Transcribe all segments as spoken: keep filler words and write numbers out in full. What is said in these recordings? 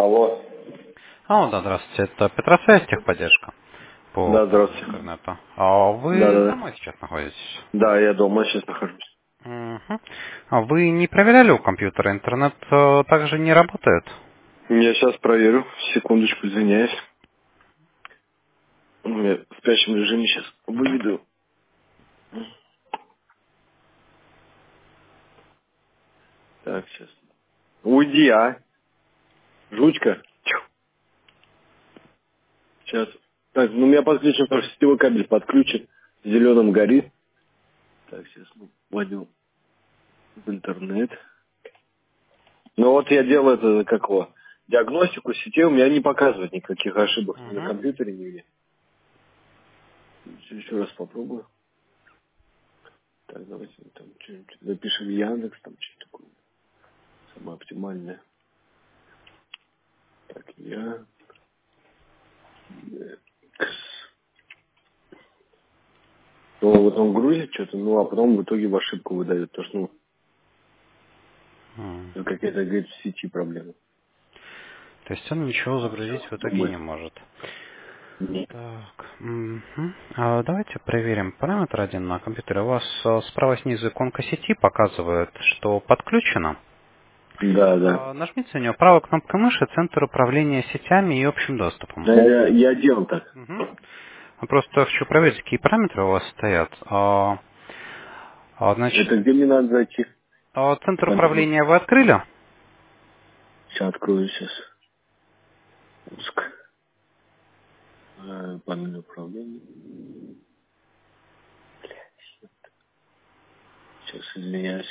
Алло. А, да, здравствуйте. Это Петросвязь, техподдержка по Да, здравствуйте. интернету. А Да, вы да, да. домой сейчас находитесь? Да, я дома сейчас нахожусь. Мгм. А вы не проверяли у компьютера? Интернет э, также не работает? Я сейчас проверю. Секундочку, извиняюсь. Я в спящем режиме сейчас выведу. Так, сейчас. Уйди, а. Жучка. Тьфу. Сейчас. Так, ну у меня подключен просто сетевой кабель подключен. Зеленым горит. Так, сейчас ну, вводю в интернет. Ну вот я делаю это, как его, диагностику сетей, у меня не показывает никаких ошибок ни на Мгм. компьютере, нигде. Еще, еще раз попробую. Так, давайте там что-нибудь запишем Яндекс, там что-то такое. Самое оптимальное. Так, я... Ну, вот он грузит что-то, ну, а потом в итоге в ошибку выдает. То, что, М. ну, какая-то, говорит, в сети проблема. То есть он ничего загрузить в итоге не Думает. может. Нет. Так. Мгм. А давайте проверим параметр один на компьютере. У вас э, справа снизу иконка сети показывает, что подключено. Да, да. А, Нажмите на нее правой кнопкой мыши «Центр управления сетями и общим доступом». Да, я, я делал так. Мгм. Я просто хочу проверить, какие параметры у вас стоят. А, а, значит, Это где мне надо зайти? а, центр Панель. управления вы открыли? Сейчас открою сейчас. Пуск. Э, Панель управления. Сейчас извиняюсь.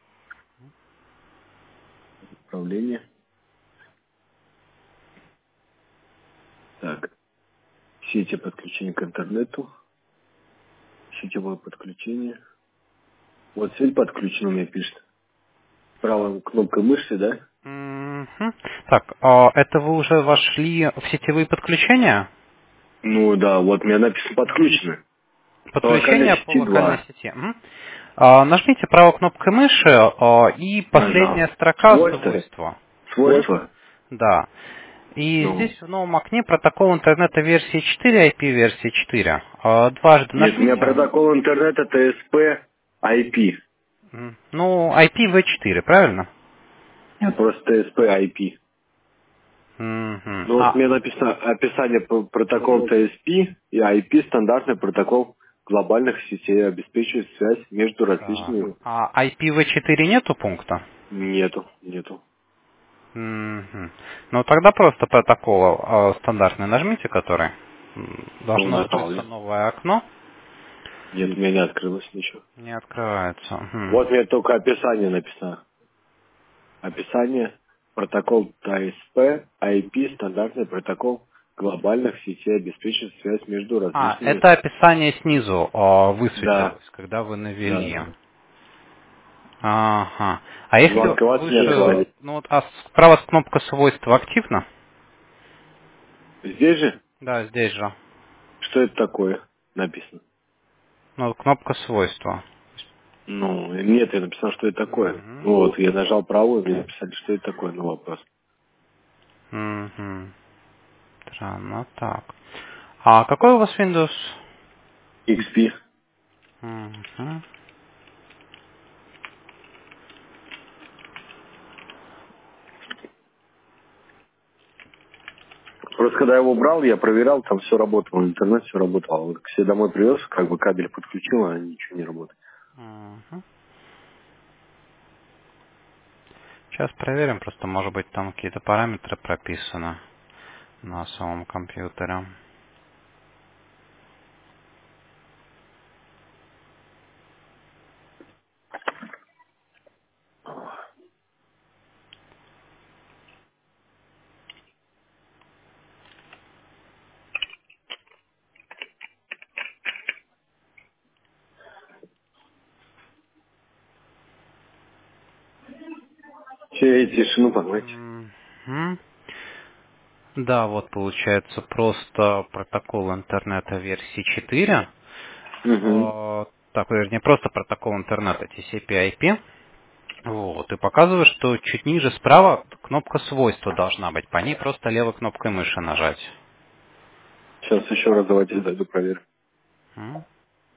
Управление. Так. Сети подключения к интернету. Сетевое подключение. Вот сеть подключена, у меня пишет. Правой кнопкой мыши, да? Мгм. Так, а это вы уже вошли в сетевые подключения? Ну да, вот у меня написано подключено. По локальной Подключение по сети локальной два. сети. Мгм. А, нажмите правой кнопкой мыши а, и последняя Нажал. строка Свойства. свойства. Свойства. Да. И Ну. здесь в новом окне протокол интернета версии четыре, ай пи версии четыре. А, дважды Нет, у меня нажмите. протокол интернета ти эс пи ай пи. Мгм. Ну, ай пи ви четыре, правильно? Нет, просто ти эс пи ай пи. Мгм. Ну вот А, мне написано описание по- протокол ти эс пи и ай пи стандартный протокол глобальных сетей обеспечивает связь между так. различными. А ай пи ви четыре нету пункта? Нету, нету. Мгм. Ну, тогда просто протокол э, стандартный нажмите, который. М, Ну, Должно нажал открыться я. новое окно. Нет, у меня не открылось ничего. Не открывается. Мгм. Вот мне только описание написано. Описание, протокол ти эс пи, ай пи, стандартный протокол глобальных сетей обеспечивает связь между А, различными. это описание снизу э, Да, высветилось, когда вы да, навели. да. Ага. А Но если открываться не выше, открывается. ну вот, а справа кнопка свойства активна? Здесь же, Да, здесь же. что это такое написано? Ну, вот кнопка свойства. Ну, нет, я написал, что это такое. Мгм. Ну вот, я нажал правую, мне написали, что это такое, ну вопрос. Мгм. Странно так. А какой у вас Windows? икс пи. Мгм. Просто когда я его брал, я проверял, там все работало, интернет все работало. Вот к себе домой привез, как бы кабель подключил, а ничего не работает. Мгм. Сейчас проверим, просто может быть там какие-то параметры прописаны на самом компьютере. Че, тишину погнать. Мгм. Да, вот получается просто протокол интернета версии четыре. Угу. Э, Так, вернее, просто протокол интернета ти си пи ай пи. Вот, и показывает, что чуть ниже справа кнопка свойства должна быть. По ней просто левой кнопкой мыши нажать. Сейчас еще раз давайте зайду проверю. М.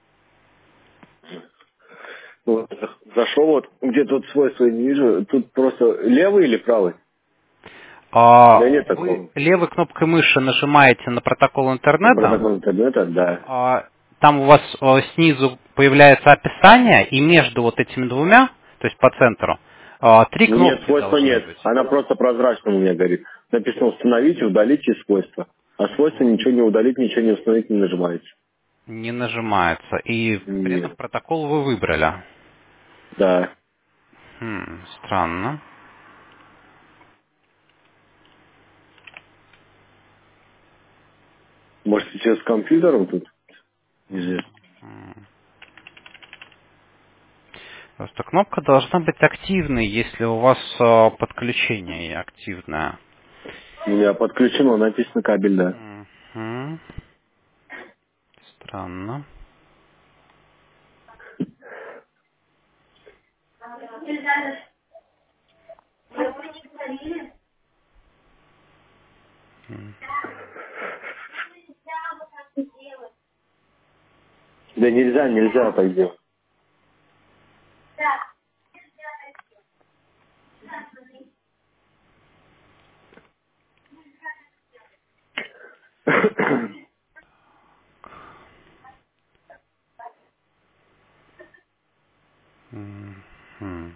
Вот, зашел вот, где тут свойства я не вижу. Тут просто левый или правый? А Да нет вы такого. левой кнопкой мыши нажимаете на протокол интернета, Протокол интернета, да. а там у вас а, снизу появляется описание, и между вот этими двумя, то есть по центру, а, три Нет, кнопки свойства должны нет. быть. Она просто прозрачно у меня горит. Написано установить, удалить и свойства. А свойства ничего не удалить, ничего не установить не нажимается. Не нажимается. И при этом Нет. протокол вы выбрали. Да. Хм, странно. Может, сейчас с компьютером тут? Неизвестно. М. Просто кнопка должна быть активной, если у вас а, подключение активное. У меня подключено, написано кабель, да. Мгм. Странно. М. Да нельзя, нельзя так делать. Мгм.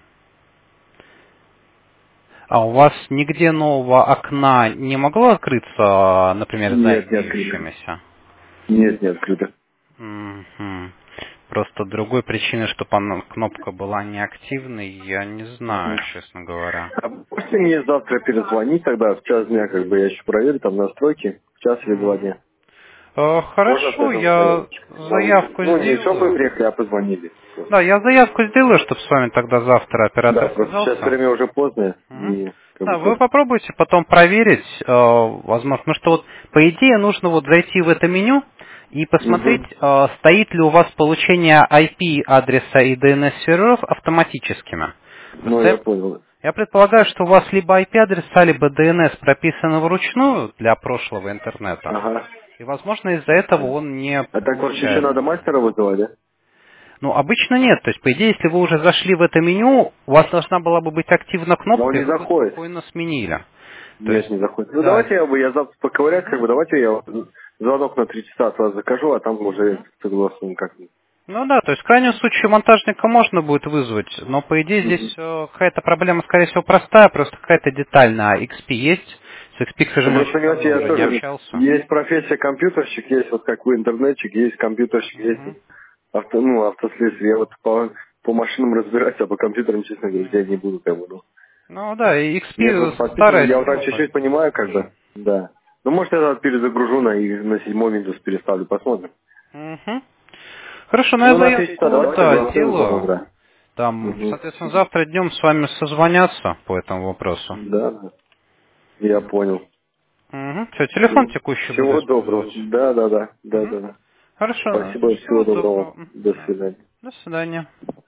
А у вас нигде нового окна не могло открыться, например, за Нет, не открыто. имеющимися? Нет, не открыто. Мгм. Просто другой причины, чтобы она, кнопка была неактивной, я не знаю, честно говоря. А можете мне завтра перезвонить тогда, в час дня, как бы я еще проверю там настройки, в час или два Мгм. дня. Э, Можно Хорошо, связаться с я вами? Вам, заявку ну, не чтобы вы сделаю. приехали, а позвонили. Да, я заявку сделаю, чтобы с вами тогда завтра Да, оператор просто сейчас связался. время уже поздно, Мгм. и как бы Да, вы просто... попробуйте потом проверить, э, возможно, потому что вот по идее нужно вот зайти в это меню и посмотреть, Угу. э, стоит ли у вас получение ай пи адреса и ди эн эс серверов автоматическими. Ну, Просто я я, понял. я предполагаю, что у вас либо ай пи адреса, либо ди эн эс прописаны вручную для прошлого интернета, Ага. и, возможно, из-за этого он не А так вот еще получает надо мастера новостей. вызывать, да? Ну, обычно нет. То есть, по идее, если вы уже зашли в это меню, у вас должна была бы быть активна Но он кнопка, и не вы бы заходит. спокойно сменили. То Нет, есть, не заходит. Ну, да. давайте я бы, я завтра поковырять, как Мгм. бы, давайте я вот звонок на три часа от вас закажу, а там уже Мгм. согласен как. Ну да, то есть в крайнем случае монтажника можно будет вызвать, но по идее Угу. здесь э, какая-то проблема, скорее всего, простая, просто какая-то деталь на икс пи есть. С икс пи, к Ну, сожалению, просто, со понимаете, мной я уже не тоже... общался. Есть профессия компьютерщик, есть вот как вы интернетчик, есть компьютерщик, есть Мгм. авто, ну, автослесарь. Я вот по, по машинам разбираюсь, а по компьютерам, честно говоря, я не буду, как бы, ну. Ну да, и Мне икс пи просто подписано, старая я вот система, так чуть-чуть поэтому понимаю, как бы, посложнее. да. Ну, может, я тогда перезагружу на, и на седьмой Windows переставлю, посмотрим. Мгм. Хорошо, ну я Ну, на три часа заявку, давайте да, голосуем за сделаю. утро. Там, Угу. соответственно, завтра днем с вами созвонятся по этому вопросу. Да, да. Я понял. Угу. Все, телефон Всего, текущий буду всего доброго. использовать. Да, да, да, да, Угу. да, да. Хорошо. Спасибо, всего Всего доброго. доброго. Мгм. До Да. свидания. До свидания.